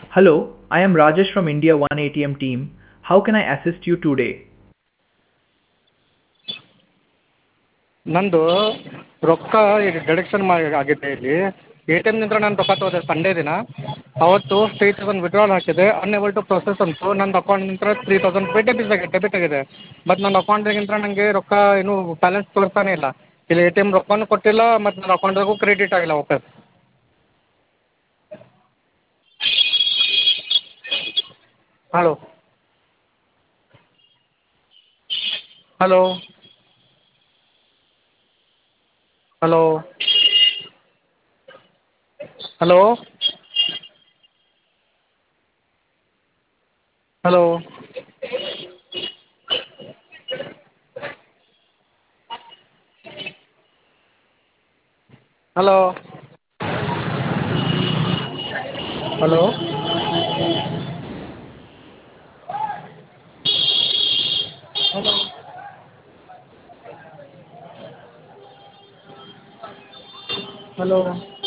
Hello, I am Rajesh from India One ATM team. How can I assist you today? ನಂದು ರೊಕ್ಕ ಈಗ deduction ಆಗಿದೆ ಇಲ್ಲಿ A T ಎಮ್ನಿಂದ ನಾನು ರೊಕ್ಕ ತೊಗೊಂಡೆ ಸಂಡೇ ದಿನ. ಅವತ್ತು 3000 ವಿಡ್ರಾಲ್ ಹಾಕಿದೆ, ಅನ್ಏಬಲ್ ಟು ಪ್ರೊಸೆಸ್ ಅಂತು. ನನ್ನ ಅಕೌಂಟ್ನಿಂದ 3000 ಡೆಬಿಟ್ ಆಗಿದೆ. ಬಟ್ ನನ್ನ ಅಕೌಂಟ್ದಾಗಿಂದ ನನಗೆ ರೊಕ್ಕ ಇನ್ನೂ ಬ್ಯಾಲೆನ್ಸ್ ತೋರಿಸ್ತಾನೆ ಇಲ್ಲ. ಇಲ್ಲಿ ಎ ಟಿ ಎಮ್ ರೊಕ್ಕನೂ ಕೊಟ್ಟಿಲ್ಲ ಮತ್ತು ನನ್ನ ಅಕೌಂಟ್ದಾಗೂ ಕ್ರೆಡಿಟ್ ಆಗಿಲ್ಲ ವಾಪಸ್. Hello hello hello hello hello hello hello hello hello